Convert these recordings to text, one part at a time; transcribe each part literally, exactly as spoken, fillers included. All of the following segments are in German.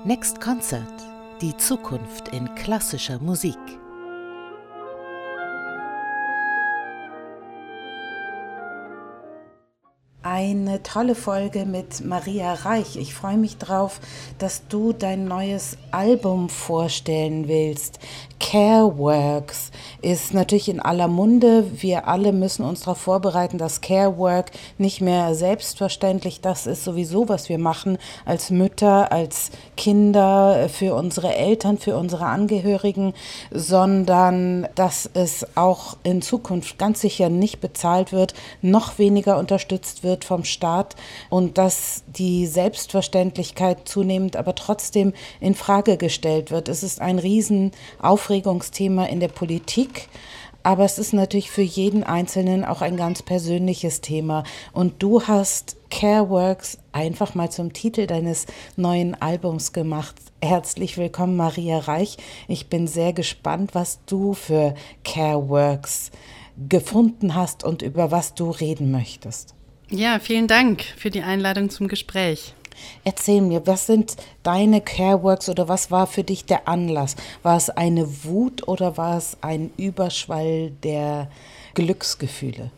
Next Concert – Die Zukunft in klassischer Musik. Eine tolle Folge mit Maria Reich. Ich freue mich drauf, dass du dein neues Album vorstellen willst. Careworks ist natürlich in aller Munde. Wir alle müssen uns darauf vorbereiten, dass Carework nicht mehr selbstverständlich das ist sowieso, was wir machen als Mütter, als Kinder, für unsere Eltern, für unsere Angehörigen, sondern dass es auch in Zukunft ganz sicher nicht bezahlt wird, noch weniger unterstützt wird vom Staat und dass die Selbstverständlichkeit zunehmend aber trotzdem in Frage gestellt wird. Es ist ein riesen Aufregungsthema in der Politik, aber es ist natürlich für jeden Einzelnen auch ein ganz persönliches Thema. Und du hast Careworks einfach mal zum Titel deines neuen Albums gemacht. Herzlich willkommen, Maria Reich. Ich bin sehr gespannt, was du für Careworks gefunden hast und über was du reden möchtest. Ja, vielen Dank für die Einladung zum Gespräch. Erzähl mir, was sind deine Careworks oder was war für dich der Anlass? War es eine Wut oder war es ein Überschwall der Glücksgefühle?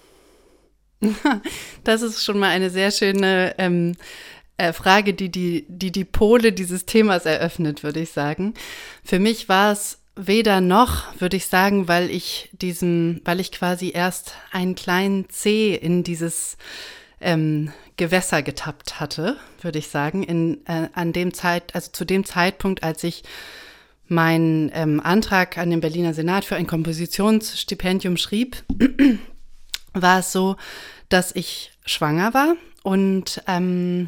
Das ist schon mal eine sehr schöne ähm, äh, Frage, die die, die die Pole dieses Themas eröffnet, würde ich sagen. Für mich war es weder noch, würde ich sagen, weil ich diesem, weil ich quasi erst einen kleinen Zeh in dieses ähm, Gewässer getappt hatte, würde ich sagen, in äh, an dem Zeit, also zu dem Zeitpunkt, als ich meinen ähm, Antrag an den Berliner Senat für ein Kompositionsstipendium schrieb, war es so, dass ich schwanger war und ähm,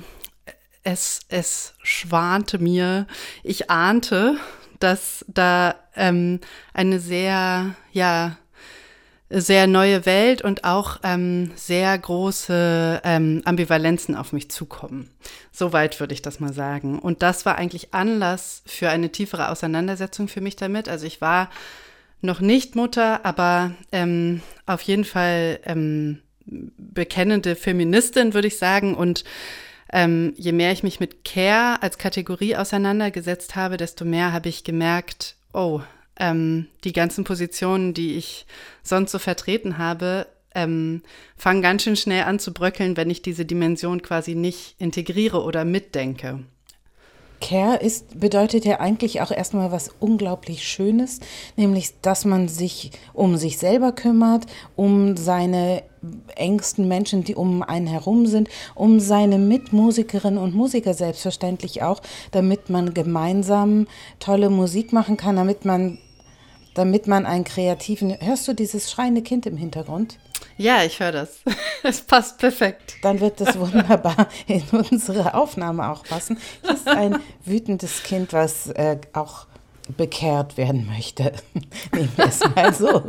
es es schwante mir, ich ahnte, dass da ähm, eine sehr, ja, sehr neue Welt und auch ähm, sehr große ähm, Ambivalenzen auf mich zukommen. Soweit würde ich das mal sagen. Und das war eigentlich Anlass für eine tiefere Auseinandersetzung für mich damit. Also ich war noch nicht Mutter, aber ähm, auf jeden Fall ähm, bekennende Feministin, würde ich sagen. Und Ähm, je mehr ich mich mit Care als Kategorie auseinandergesetzt habe, desto mehr habe ich gemerkt, oh, ähm, die ganzen Positionen, die ich sonst so vertreten habe, ähm, fangen ganz schön schnell an zu bröckeln, wenn ich diese Dimension quasi nicht integriere oder mitdenke. Care ist, bedeutet ja eigentlich auch erstmal was unglaublich Schönes, nämlich, dass man sich um sich selber kümmert, um seine engsten Menschen, die um einen herum sind, um seine Mitmusikerinnen und Musiker selbstverständlich auch, damit man gemeinsam tolle Musik machen kann, damit man, damit man einen kreativen... Hörst du dieses schreiende Kind im Hintergrund? Ja, ich höre das. Es passt perfekt. Dann wird das wunderbar in unsere Aufnahme auch passen. Das ist ein wütendes Kind, was äh, auch bekehrt werden möchte. Nehmen wir es mal so.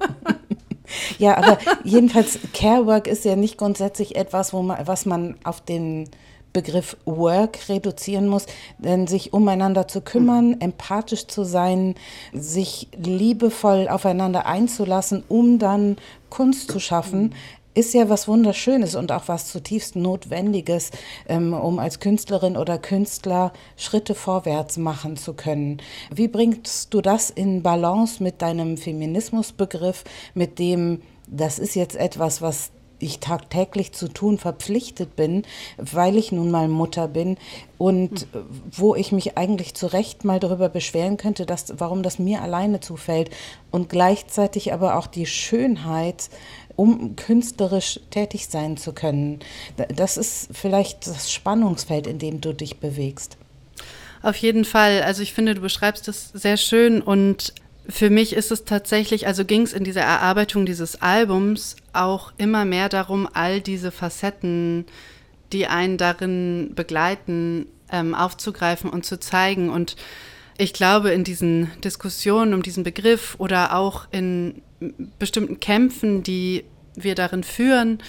Ja, aber jedenfalls, Carework ist ja nicht grundsätzlich etwas, wo man, was man auf den Begriff Work reduzieren muss, denn sich umeinander zu kümmern, mhm. empathisch zu sein, sich liebevoll aufeinander einzulassen, um dann Kunst zu schaffen, mhm. ist ja was Wunderschönes und auch was zutiefst Notwendiges, ähm, um als Künstlerin oder Künstler Schritte vorwärts machen zu können. Wie bringst du das in Balance mit deinem Feminismusbegriff, mit dem, das ist jetzt etwas, was ich tagtäglich zu tun verpflichtet bin, weil ich nun mal Mutter bin und hm. wo ich mich eigentlich zu Recht mal darüber beschweren könnte, dass, warum das mir alleine zufällt und gleichzeitig aber auch die Schönheit, um künstlerisch tätig sein zu können. Das ist vielleicht das Spannungsfeld, in dem du dich bewegst. Auf jeden Fall. Also ich finde, du beschreibst das sehr schön und für mich ist es tatsächlich, also ging es in dieser Erarbeitung dieses Albums auch immer mehr darum, all diese Facetten, die einen darin begleiten, ähm, aufzugreifen und zu zeigen. Und ich glaube, in diesen Diskussionen um diesen Begriff oder auch in bestimmten Kämpfen, die wir darin führen,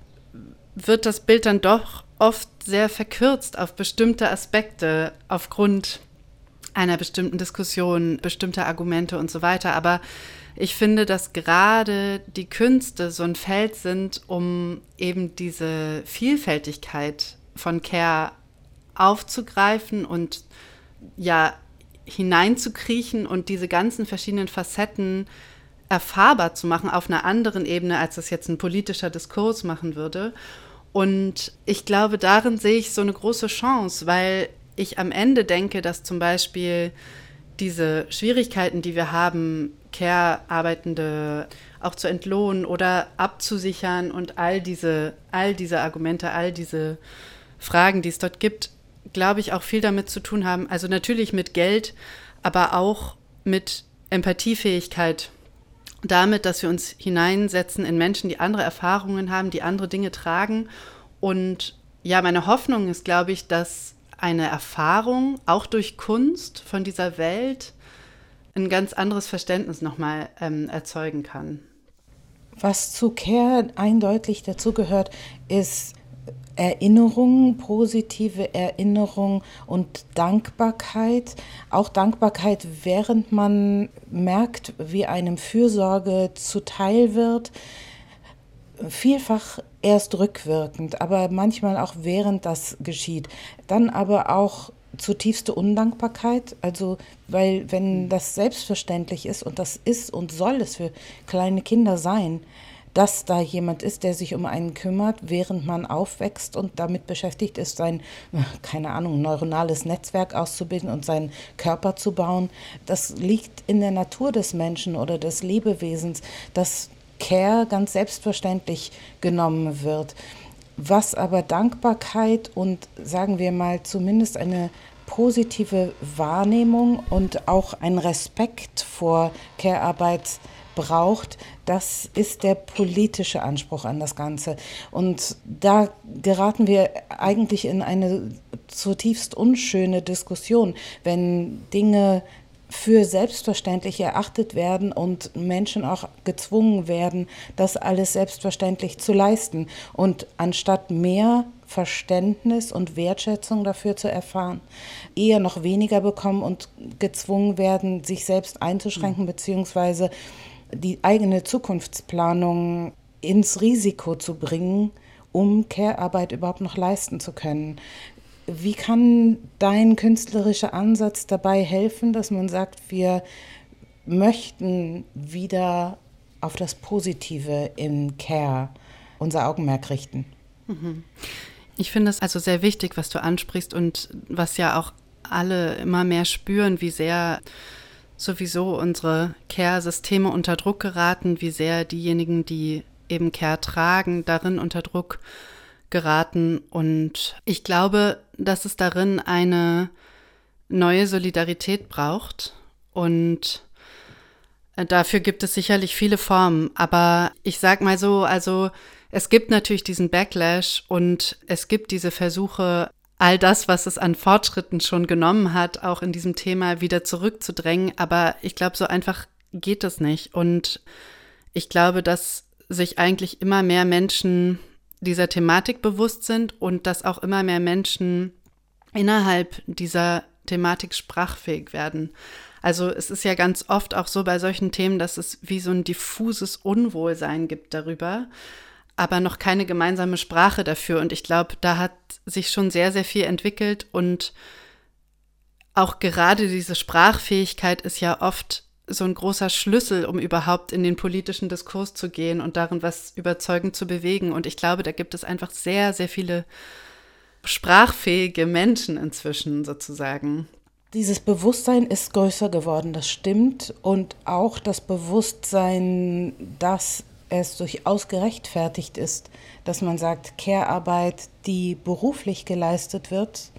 wird das Bild dann doch oft sehr verkürzt auf bestimmte Aspekte aufgrund einer bestimmten Diskussion, bestimmter Argumente und so weiter. Aber ich finde, dass gerade die Künste so ein Feld sind, um eben diese Vielfältigkeit von Care aufzugreifen und ja, hineinzukriechen und diese ganzen verschiedenen Facetten erfahrbar zu machen auf einer anderen Ebene, als das jetzt ein politischer Diskurs machen würde. Und ich glaube, darin sehe ich so eine große Chance, weil ich am Ende denke, dass zum Beispiel diese Schwierigkeiten, die wir haben, Care-Arbeitende auch zu entlohnen oder abzusichern und all diese, all diese Argumente, all diese Fragen, die es dort gibt, glaube ich, auch viel damit zu tun haben. Also natürlich mit Geld, aber auch mit Empathiefähigkeit. Damit, dass wir uns hineinsetzen in Menschen, die andere Erfahrungen haben, die andere Dinge tragen. Und ja, meine Hoffnung ist, glaube ich, dass eine Erfahrung, auch durch Kunst von dieser Welt, ein ganz anderes Verständnis nochmal ähm, erzeugen kann. Was zu Care eindeutig dazugehört, ist Erinnerung, positive Erinnerung und Dankbarkeit. Auch Dankbarkeit, während man merkt, wie einem Fürsorge zuteil wird. Vielfach erst rückwirkend, aber manchmal auch während das geschieht. Dann aber auch zutiefste Undankbarkeit, also weil wenn das selbstverständlich ist, und das ist und soll es für kleine Kinder sein, dass da jemand ist, der sich um einen kümmert, während man aufwächst und damit beschäftigt ist, sein, keine Ahnung, neuronales Netzwerk auszubilden und seinen Körper zu bauen. Das liegt in der Natur des Menschen oder des Lebewesens, dass Care ganz selbstverständlich genommen wird. Was aber Dankbarkeit und, sagen wir mal, zumindest eine positive Wahrnehmung und auch ein Respekt vor Care-Arbeit braucht, das ist der politische Anspruch an das Ganze. Und da geraten wir eigentlich in eine zutiefst unschöne Diskussion, wenn Dinge für selbstverständlich erachtet werden und Menschen auch gezwungen werden, das alles selbstverständlich zu leisten. Und anstatt mehr Verständnis und Wertschätzung dafür zu erfahren, eher noch weniger bekommen und gezwungen werden, sich selbst einzuschränken, beziehungsweise die eigene Zukunftsplanung ins Risiko zu bringen, um Care-Arbeit überhaupt noch leisten zu können. Wie kann dein künstlerischer Ansatz dabei helfen, dass man sagt, wir möchten wieder auf das Positive in Care unser Augenmerk richten? Ich finde es also sehr wichtig, was du ansprichst und was ja auch alle immer mehr spüren, wie sehr sowieso unsere Care-Systeme unter Druck geraten, wie sehr diejenigen, die eben Care tragen, darin unter Druck geraten. Und ich glaube, dass es darin eine neue Solidarität braucht. Und dafür gibt es sicherlich viele Formen. Aber ich sag mal so, also es gibt natürlich diesen Backlash und es gibt diese Versuche, all das, was es an Fortschritten schon genommen hat, auch in diesem Thema wieder zurückzudrängen. Aber ich glaube, so einfach geht es nicht. Und ich glaube, dass sich eigentlich immer mehr Menschen dieser Thematik bewusst sind und dass auch immer mehr Menschen innerhalb dieser Thematik sprachfähig werden. Also es ist ja ganz oft auch so bei solchen Themen, dass es wie so ein diffuses Unwohlsein gibt darüber, aber noch keine gemeinsame Sprache dafür. Und ich glaube, da hat sich schon sehr, sehr viel entwickelt. Und auch gerade diese Sprachfähigkeit ist ja oft so ein großer Schlüssel, um überhaupt in den politischen Diskurs zu gehen und darin was überzeugend zu bewegen. Und ich glaube, da gibt es einfach sehr, sehr viele sprachfähige Menschen inzwischen sozusagen. Dieses Bewusstsein ist größer geworden, das stimmt. Und auch das Bewusstsein, dass es durchaus gerechtfertigt ist, dass man sagt, Care-Arbeit, die beruflich geleistet wird,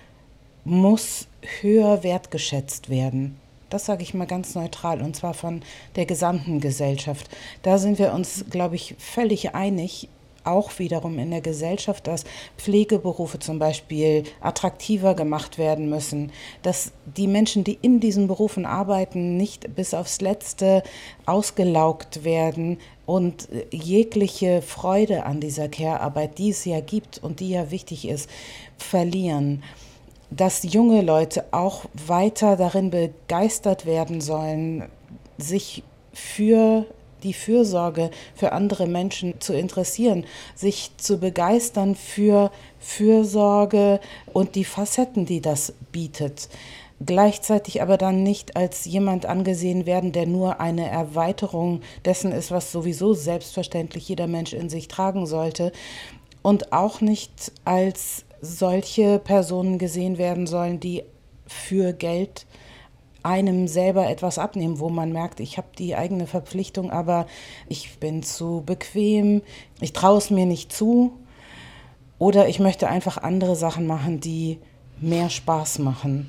muss höher wertgeschätzt werden. Das sage ich mal ganz neutral, und zwar von der gesamten Gesellschaft. Da sind wir uns, glaube ich, völlig einig, auch wiederum in der Gesellschaft, dass Pflegeberufe zum Beispiel attraktiver gemacht werden müssen, dass die Menschen, die in diesen Berufen arbeiten, nicht bis aufs Letzte ausgelaugt werden und jegliche Freude an dieser Care-Arbeit, die es ja gibt und die ja wichtig ist, verlieren. Dass junge Leute auch weiter darin begeistert werden sollen, sich für die Fürsorge für andere Menschen zu interessieren, sich zu begeistern für Fürsorge und die Facetten, die das bietet. gleichzeitig aber dann nicht als jemand angesehen werden, der nur eine Erweiterung dessen ist, was sowieso selbstverständlich jeder Mensch in sich tragen sollte, und auch nicht als solche Personen gesehen werden sollen, die für Geld einem selber etwas abnehmen, wo man merkt, ich habe die eigene Verpflichtung, aber ich bin zu bequem, ich traue es mir nicht zu, oder ich möchte einfach andere Sachen machen, die mehr Spaß machen.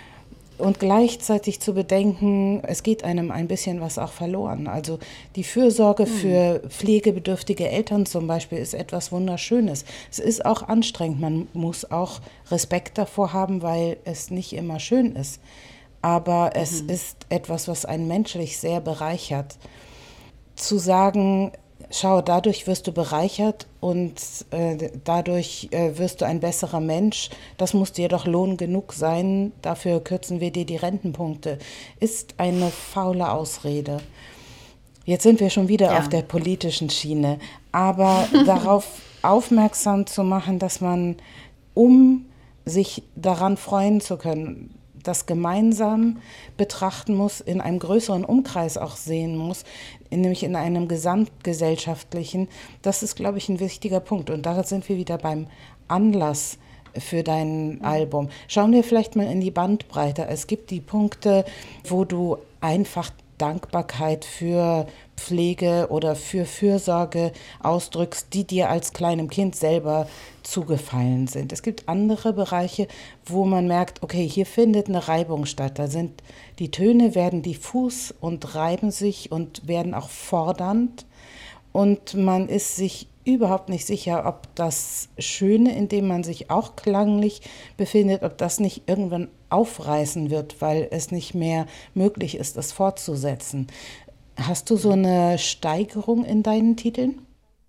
Und gleichzeitig zu bedenken, es geht einem ein bisschen was auch verloren. Also die Fürsorge für pflegebedürftige Eltern zum Beispiel ist etwas Wunderschönes. Es ist auch anstrengend, man muss auch Respekt davor haben, weil es nicht immer schön ist. Aber es mhm. ist etwas, was einen menschlich sehr bereichert. Zu sagen, schau, dadurch wirst du bereichert und äh, dadurch äh, wirst du ein besserer Mensch, das muss dir doch Lohn genug sein, dafür kürzen wir dir die Rentenpunkte, ist eine faule Ausrede. Jetzt sind wir schon wieder ja. auf der politischen Schiene, aber darauf aufmerksam zu machen, dass man, um sich daran freuen zu können, das gemeinsam betrachten muss, in einem größeren Umkreis auch sehen muss, nämlich in einem gesamtgesellschaftlichen, das ist, glaube ich, ein wichtiger Punkt. Und da sind wir wieder beim Anlass für dein Album. Schauen wir vielleicht mal in die Bandbreite. Es gibt die Punkte, wo du einfach Dankbarkeit für Pflege oder für Fürsorge ausdrückst, die dir als kleinem Kind selber zugefallen sind. Es gibt andere Bereiche, wo man merkt, okay, hier findet eine Reibung statt. Da sind die Töne werden diffus und reiben sich und werden auch fordernd. Und man ist sich überhaupt nicht sicher, ob das Schöne, in dem man sich auch klanglich befindet, ob das nicht irgendwann aufreißen wird, weil es nicht mehr möglich ist, das fortzusetzen. Hast du so eine Steigerung in deinen Titeln?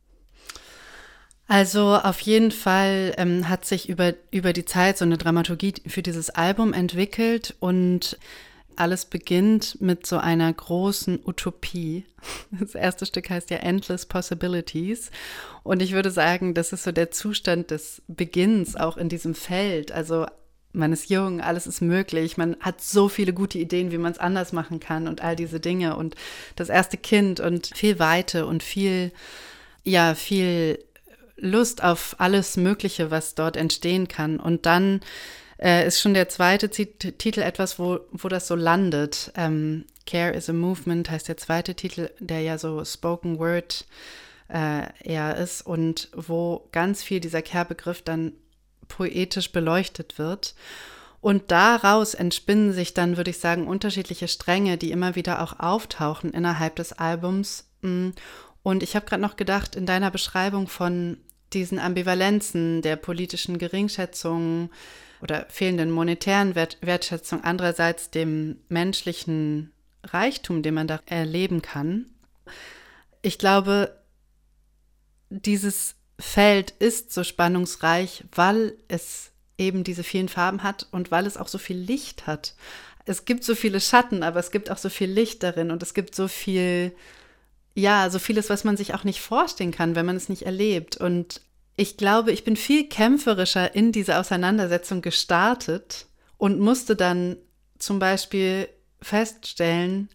Also auf jeden Fall ähm, hat sich über, über die Zeit so eine Dramaturgie für dieses Album entwickelt und alles beginnt mit so einer großen Utopie. Das erste Stück heißt ja Endless Possibilities und ich würde sagen, das ist so der Zustand des Beginns auch in diesem Feld. Also man ist jung, alles ist möglich, man hat so viele gute Ideen, wie man es anders machen kann und all diese Dinge und das erste Kind und viel Weite und viel, ja, viel Lust auf alles Mögliche, was dort entstehen kann. Und dann äh, ist schon der zweite Zit- Titel etwas, wo, wo das so landet. Ähm, Care is a Movement heißt der zweite Titel, der ja so Spoken Word äh, eher ist und wo ganz viel dieser Care-Begriff dann poetisch beleuchtet wird. Und daraus entspinnen sich dann, würde ich sagen, unterschiedliche Stränge, die immer wieder auch auftauchen innerhalb des Albums. Und ich habe gerade noch gedacht, in deiner Beschreibung von diesen Ambivalenzen der politischen Geringschätzung oder fehlenden monetären Wert- Wertschätzung, andererseits dem menschlichen Reichtum, den man da erleben kann. Ich glaube, dieses Feld ist so spannungsreich, weil es eben diese vielen Farben hat und weil es auch so viel Licht hat. Es gibt so viele Schatten, aber es gibt auch so viel Licht darin und es gibt so viel, ja, so vieles, was man sich auch nicht vorstellen kann, wenn man es nicht erlebt. Und ich glaube, ich bin viel kämpferischer in diese Auseinandersetzung gestartet und musste dann zum Beispiel feststellen,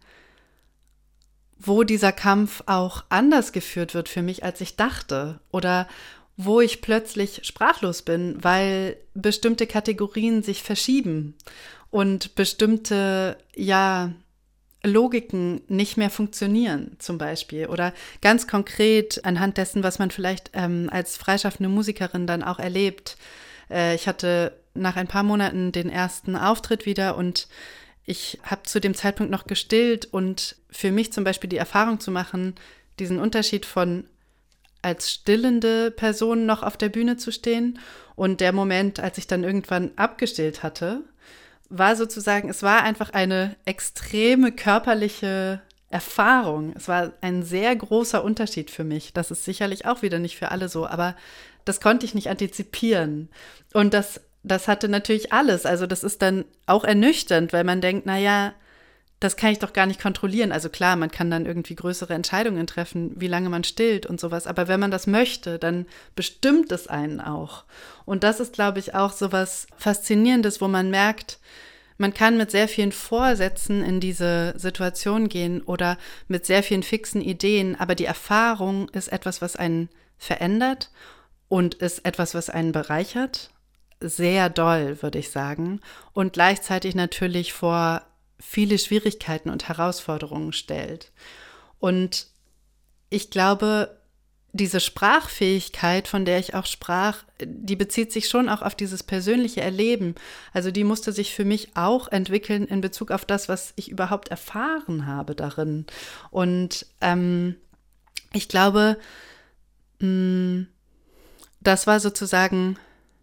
wo dieser Kampf auch anders geführt wird für mich, als ich dachte. Oder wo ich plötzlich sprachlos bin, weil bestimmte Kategorien sich verschieben und bestimmte, ja, Logiken nicht mehr funktionieren zum Beispiel. Oder ganz konkret anhand dessen, was man vielleicht ähm, als freischaffende Musikerin dann auch erlebt. Äh, ich hatte nach ein paar Monaten den ersten Auftritt wieder und ich habe zu dem Zeitpunkt noch gestillt und für mich zum Beispiel die Erfahrung zu machen, diesen Unterschied von als stillende Person noch auf der Bühne zu stehen und der Moment, als ich dann irgendwann abgestillt hatte, war sozusagen, es war einfach eine extreme körperliche Erfahrung. Es war ein sehr großer Unterschied für mich. Das ist sicherlich auch wieder nicht für alle so, aber das konnte ich nicht antizipieren. Und das Das hatte natürlich alles. Also das ist dann auch ernüchternd, weil man denkt, naja, das kann ich doch gar nicht kontrollieren. Also klar, man kann dann irgendwie größere Entscheidungen treffen, wie lange man stillt und sowas. Aber wenn man das möchte, dann bestimmt es einen auch. Und das ist, glaube ich, auch so was Faszinierendes, wo man merkt, man kann mit sehr vielen Vorsätzen in diese Situation gehen oder mit sehr vielen fixen Ideen, aber die Erfahrung ist etwas, was einen verändert und ist etwas, was einen bereichert. Sehr doll, würde ich sagen. Und gleichzeitig natürlich vor viele Schwierigkeiten und Herausforderungen stellt. Und ich glaube, diese Sprachfähigkeit, von der ich auch sprach, die bezieht sich schon auch auf dieses persönliche Erleben. Also die musste sich für mich auch entwickeln in Bezug auf das, was ich überhaupt erfahren habe darin. Und ähm, ich glaube, mh, das war sozusagen,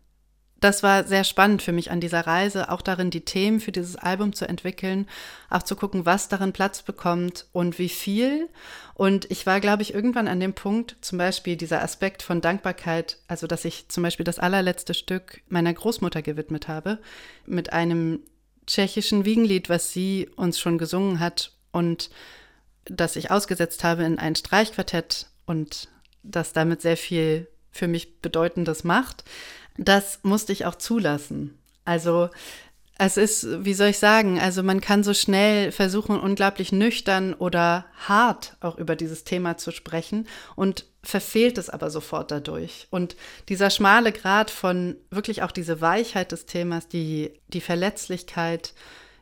das war sehr spannend für mich an dieser Reise, auch darin die Themen für dieses Album zu entwickeln, auch zu gucken, was darin Platz bekommt und wie viel. Und ich war, glaube ich, irgendwann an dem Punkt, zum Beispiel dieser Aspekt von Dankbarkeit, also dass ich zum Beispiel das allerletzte Stück meiner Großmutter gewidmet habe, mit einem tschechischen Wiegenlied, was sie uns schon gesungen hat und das ich ausgesetzt habe in ein Streichquartett und das damit sehr viel für mich Bedeutendes macht. Das musste ich auch zulassen. Also es ist, wie soll ich sagen, also man kann so schnell versuchen, unglaublich nüchtern oder hart auch über dieses Thema zu sprechen und verfehlt es aber sofort dadurch. Und dieser schmale Grat von wirklich auch diese Weichheit des Themas, die, die Verletzlichkeit,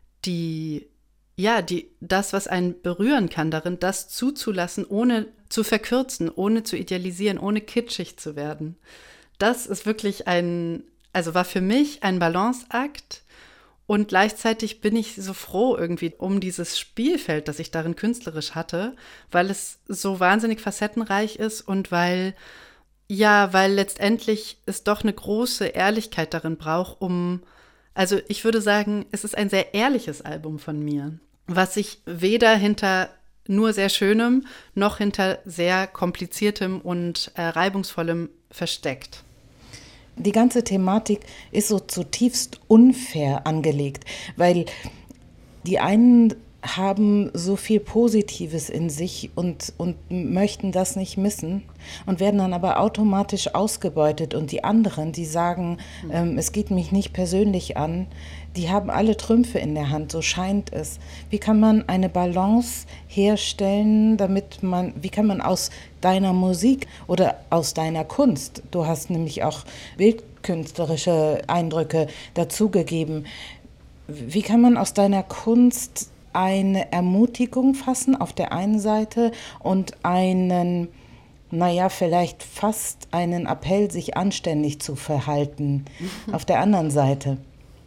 die, ja, die, das, was einen berühren kann darin, das zuzulassen, ohne zu verkürzen, ohne zu idealisieren, ohne kitschig zu werden. Das ist wirklich ein, also war für mich ein Balanceakt und gleichzeitig bin ich so froh irgendwie um dieses Spielfeld, das ich darin künstlerisch hatte, weil es so wahnsinnig facettenreich ist und weil, ja, weil letztendlich es doch eine große Ehrlichkeit darin braucht, um, also ich würde sagen, es ist ein sehr ehrliches Album von mir, was sich weder hinter nur sehr Schönem noch hinter sehr kompliziertem und äh, reibungsvollem versteckt. Die ganze Thematik ist so zutiefst unfair angelegt, weil die einen haben so viel Positives in sich und, und möchten das nicht missen und werden dann aber automatisch ausgebeutet. Und die anderen, die sagen, mhm. ähm, es geht mich nicht persönlich an, die haben alle Trümpfe in der Hand, so scheint es. Wie kann man eine Balance herstellen, damit man, wie kann man aus deiner Musik oder aus deiner Kunst, du hast nämlich auch bildkünstlerische Eindrücke dazugegeben, wie kann man aus deiner Kunst eine Ermutigung fassen auf der einen Seite und einen, naja, vielleicht fast einen Appell, sich anständig zu verhalten auf der anderen Seite?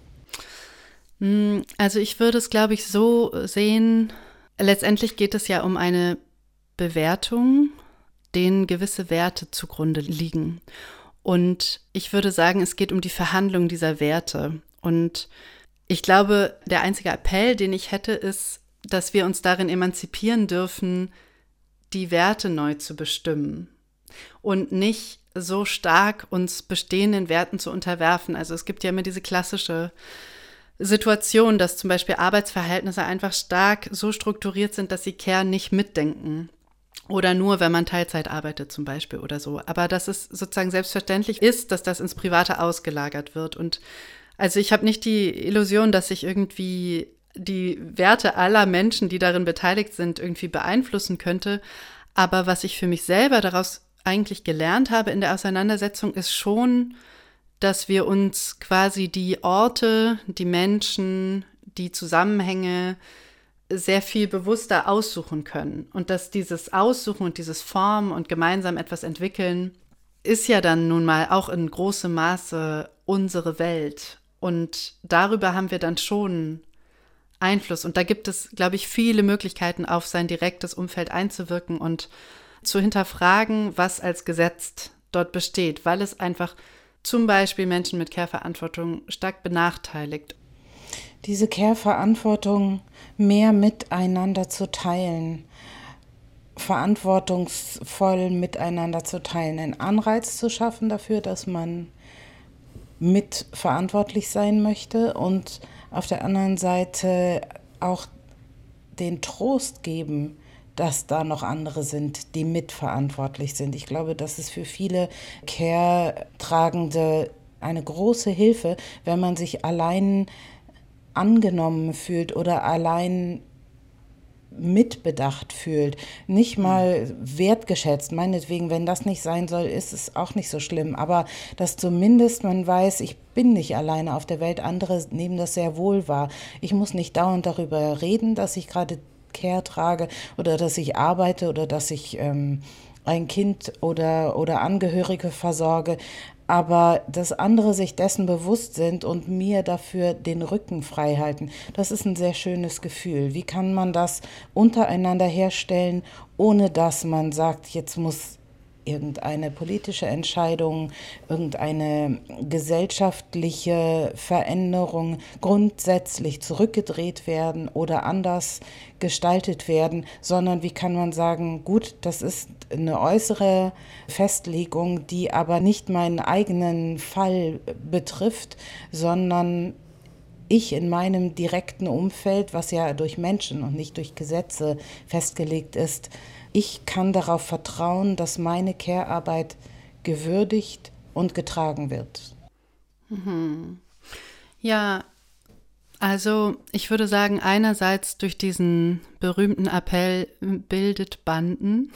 Also ich würde es, glaube ich, so sehen, letztendlich geht es ja um eine Bewertung, denen gewisse Werte zugrunde liegen. Und ich würde sagen, es geht um die Verhandlung dieser Werte. Und ich glaube, der einzige Appell, den ich hätte, ist, dass wir uns darin emanzipieren dürfen, die Werte neu zu bestimmen und nicht so stark uns bestehenden Werten zu unterwerfen. Also es gibt ja immer diese klassische Situation, dass zum Beispiel Arbeitsverhältnisse einfach stark so strukturiert sind, dass sie Care nicht mitdenken. Oder nur, wenn man Teilzeit arbeitet zum Beispiel oder so. Aber dass es sozusagen selbstverständlich ist, dass das ins Private ausgelagert wird. Und also ich habe nicht die Illusion, dass ich irgendwie die Werte aller Menschen, die darin beteiligt sind, irgendwie beeinflussen könnte. Aber was ich für mich selber daraus eigentlich gelernt habe in der Auseinandersetzung, ist schon, dass wir uns quasi die Orte, die Menschen, die Zusammenhänge sehr viel bewusster aussuchen können. Und dass dieses Aussuchen und dieses Formen und gemeinsam etwas entwickeln, ist ja dann nun mal auch in großem Maße unsere Welt. Und darüber haben wir dann schon Einfluss. Und da gibt es, glaube ich, viele Möglichkeiten, auf sein direktes Umfeld einzuwirken und zu hinterfragen, was als Gesetz dort besteht, weil es einfach zum Beispiel Menschen mit Care-Verantwortung stark benachteiligt. Diese Care-Verantwortung mehr miteinander zu teilen, verantwortungsvoll miteinander zu teilen, einen Anreiz zu schaffen dafür, dass man mitverantwortlich sein möchte und auf der anderen Seite auch den Trost geben, dass da noch andere sind, die mitverantwortlich sind. Ich glaube, das ist für viele Care-Tragende eine große Hilfe, wenn man sich allein angenommen fühlt oder allein mitbedacht fühlt, nicht mal wertgeschätzt. Meinetwegen, wenn das nicht sein soll, ist es auch nicht so schlimm. Aber dass zumindest man weiß, ich bin nicht alleine auf der Welt, andere nehmen das sehr wohl wahr. Ich muss nicht dauernd darüber reden, dass ich gerade Care trage oder dass ich arbeite oder dass ich ähm, ein Kind oder, oder Angehörige versorge. Aber dass andere sich dessen bewusst sind und mir dafür den Rücken frei halten, das ist ein sehr schönes Gefühl. Wie kann man das untereinander herstellen, ohne dass man sagt, jetzt muss irgendeine politische Entscheidung, irgendeine gesellschaftliche Veränderung grundsätzlich zurückgedreht werden oder anders gestaltet werden, sondern wie kann man sagen, gut, das ist eine äußere Festlegung, die aber nicht meinen eigenen Fall betrifft, sondern ich in meinem direkten Umfeld, was ja durch Menschen und nicht durch Gesetze festgelegt ist, ich kann darauf vertrauen, dass meine Care-Arbeit gewürdigt und getragen wird. Mhm. Ja, also ich würde sagen, einerseits durch diesen berühmten Appell bildet Banden.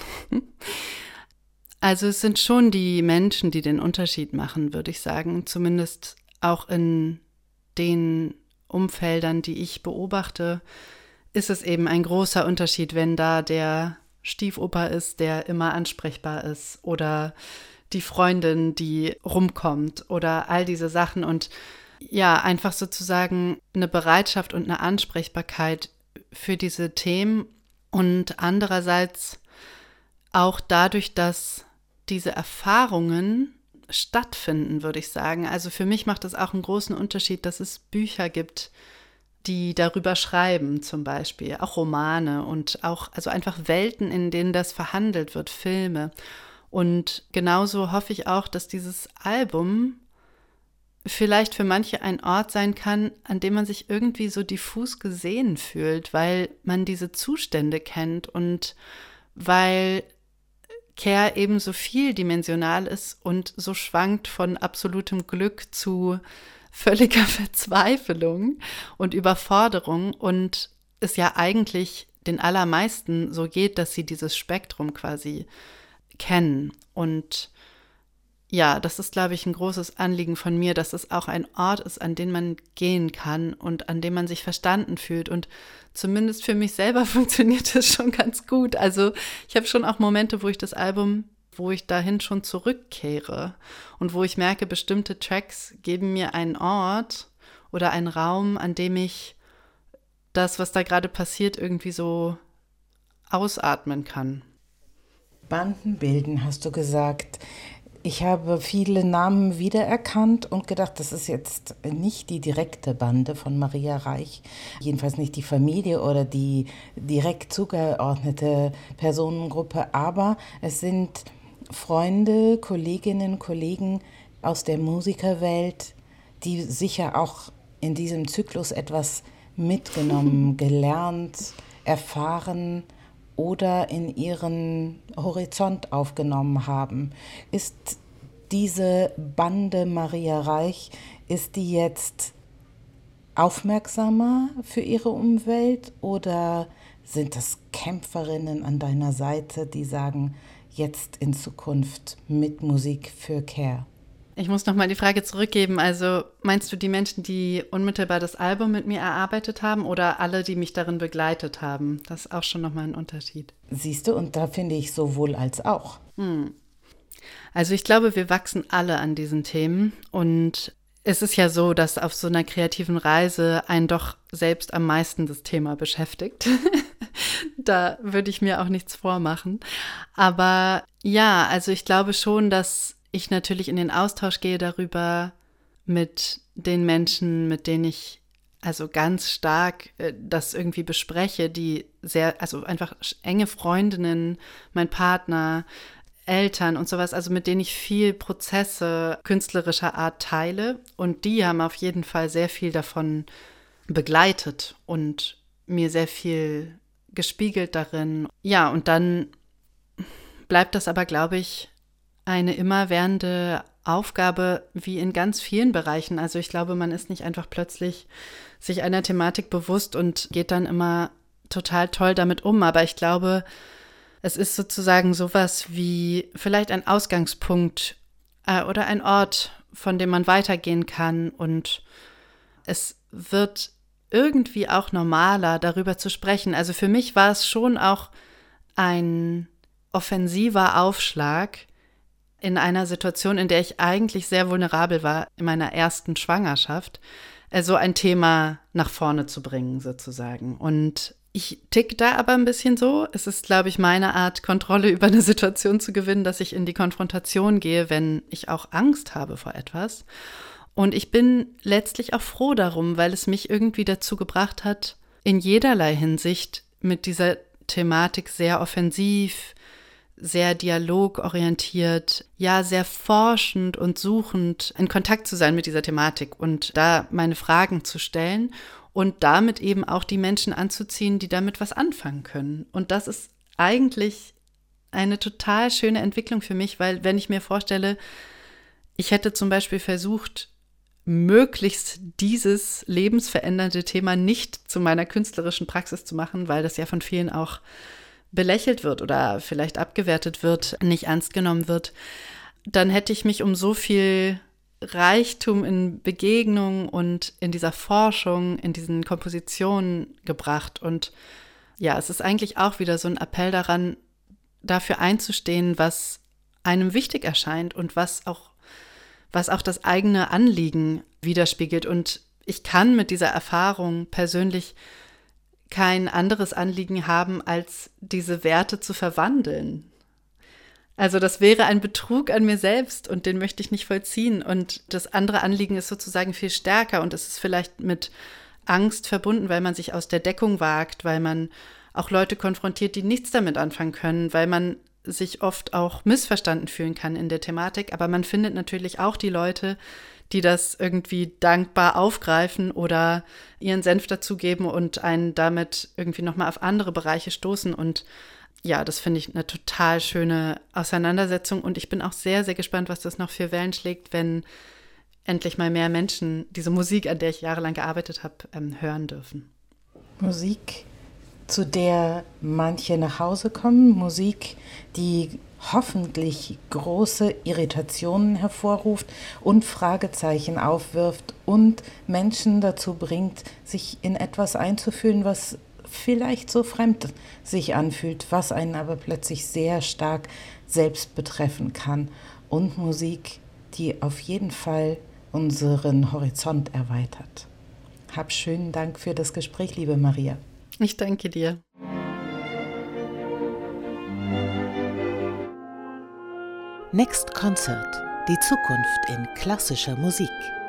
Also es sind schon die Menschen, die den Unterschied machen, würde ich sagen, zumindest auch in den Umfeldern, die ich beobachte, ist es eben ein großer Unterschied, wenn da der Stiefoper ist, der immer ansprechbar ist oder die Freundin, die rumkommt oder all diese Sachen und ja, einfach sozusagen eine Bereitschaft und eine Ansprechbarkeit für diese Themen und andererseits auch dadurch, dass diese Erfahrungen stattfinden, würde ich sagen. Also für mich macht es auch einen großen Unterschied, dass es Bücher gibt, die darüber schreiben zum Beispiel, auch Romane und auch, also einfach Welten, in denen das verhandelt wird, Filme. Und genauso hoffe ich auch, dass dieses Album vielleicht für manche ein Ort sein kann, an dem man sich irgendwie so diffus gesehen fühlt, weil man diese Zustände kennt und weil Care eben so vieldimensional ist und so schwankt von absolutem Glück zu völliger Verzweiflung und Überforderung und es ja eigentlich den allermeisten so geht, dass sie dieses Spektrum quasi kennen. Und ja, das ist, glaube ich, ein großes Anliegen von mir, dass es auch ein Ort ist, an den man gehen kann und an dem man sich verstanden fühlt. Und zumindest für mich selber funktioniert das schon ganz gut. Also ich habe schon auch Momente, wo ich das Album wo ich dahin schon zurückkehre und wo ich merke, bestimmte Tracks geben mir einen Ort oder einen Raum, an dem ich das, was da gerade passiert, irgendwie so ausatmen kann. Banden bilden, hast du gesagt. Ich habe viele Namen wiedererkannt und gedacht, das ist jetzt nicht die direkte Bande von Maria Reich, jedenfalls nicht die Familie oder die direkt zugeordnete Personengruppe, aber es sind Freunde, Kolleginnen, Kollegen aus der Musikerwelt, die sicher auch in diesem Zyklus etwas mitgenommen, gelernt, erfahren oder in ihren Horizont aufgenommen haben. Ist diese Bande Maria Reich, ist die jetzt aufmerksamer für ihre Umwelt oder sind das Kämpferinnen an deiner Seite, die sagen, jetzt in Zukunft mit Musik für Care? Ich muss nochmal die Frage zurückgeben. Also meinst du die Menschen, die unmittelbar das Album mit mir erarbeitet haben oder alle, die mich darin begleitet haben? Das ist auch schon nochmal ein Unterschied. Siehst du, und da finde ich sowohl als auch. Hm. Also ich glaube, wir wachsen alle an diesen Themen und es ist ja so, dass auf so einer kreativen Reise einen doch selbst am meisten das Thema beschäftigt. Da würde ich mir auch nichts vormachen. Aber ja, also ich glaube schon, dass ich natürlich in den Austausch gehe darüber mit den Menschen, mit denen ich also ganz stark äh, das irgendwie bespreche, die sehr, also einfach enge Freundinnen, mein Partner, Eltern und sowas, also mit denen ich viel Prozesse künstlerischer Art teile. Und die haben auf jeden Fall sehr viel davon begleitet und mir sehr viel gespiegelt darin. Ja, und dann bleibt das aber, glaube ich, eine immerwährende Aufgabe wie in ganz vielen Bereichen. Also ich glaube, man ist nicht einfach plötzlich sich einer Thematik bewusst und geht dann immer total toll damit um. Aber ich glaube, es ist sozusagen sowas wie vielleicht ein Ausgangspunkt äh, oder ein Ort, von dem man weitergehen kann. Und es wird irgendwie auch normaler, darüber zu sprechen. Also für mich war es schon auch ein offensiver Aufschlag in einer Situation, in der ich eigentlich sehr vulnerabel war, in meiner ersten Schwangerschaft, so ein Thema nach vorne zu bringen sozusagen. Und ich tick da aber ein bisschen so. Es ist, glaube ich, meine Art, Kontrolle über eine Situation zu gewinnen, dass ich in die Konfrontation gehe, wenn ich auch Angst habe vor etwas. Und ich bin letztlich auch froh darum, weil es mich irgendwie dazu gebracht hat, in jederlei Hinsicht mit dieser Thematik sehr offensiv, sehr dialogorientiert, ja, sehr forschend und suchend in Kontakt zu sein mit dieser Thematik und da meine Fragen zu stellen und damit eben auch die Menschen anzuziehen, die damit was anfangen können. Und das ist eigentlich eine total schöne Entwicklung für mich, weil wenn ich mir vorstelle, ich hätte zum Beispiel versucht, möglichst dieses lebensverändernde Thema nicht zu meiner künstlerischen Praxis zu machen, weil das ja von vielen auch belächelt wird oder vielleicht abgewertet wird, nicht ernst genommen wird, dann hätte ich mich um so viel Reichtum in Begegnung und in dieser Forschung, in diesen Kompositionen gebracht. Und ja, es ist eigentlich auch wieder so ein Appell daran, dafür einzustehen, was einem wichtig erscheint und was auch, was auch das eigene Anliegen widerspiegelt. Und ich kann mit dieser Erfahrung persönlich kein anderes Anliegen haben, als diese Werte zu verwandeln. Also das wäre ein Betrug an mir selbst und den möchte ich nicht vollziehen. Und das andere Anliegen ist sozusagen viel stärker und es ist vielleicht mit Angst verbunden, weil man sich aus der Deckung wagt, weil man auch Leute konfrontiert, die nichts damit anfangen können, weil man sich oft auch missverstanden fühlen kann in der Thematik. Aber man findet natürlich auch die Leute, die das irgendwie dankbar aufgreifen oder ihren Senf dazugeben und einen damit irgendwie nochmal auf andere Bereiche stoßen. Und ja, das finde ich eine total schöne Auseinandersetzung. Und ich bin auch sehr, sehr gespannt, was das noch für Wellen schlägt, wenn endlich mal mehr Menschen diese Musik, an der ich jahrelang gearbeitet habe, ähm, hören dürfen. Musik, zu der manche nach Hause kommen, Musik, die hoffentlich große Irritationen hervorruft und Fragezeichen aufwirft und Menschen dazu bringt, sich in etwas einzufühlen, was vielleicht so fremd sich anfühlt, was einen aber plötzlich sehr stark selbst betreffen kann. Und Musik, die auf jeden Fall unseren Horizont erweitert. Hab schönen Dank für das Gespräch, liebe Maria. Ich danke dir. Next Concert. Die Zukunft in klassischer Musik.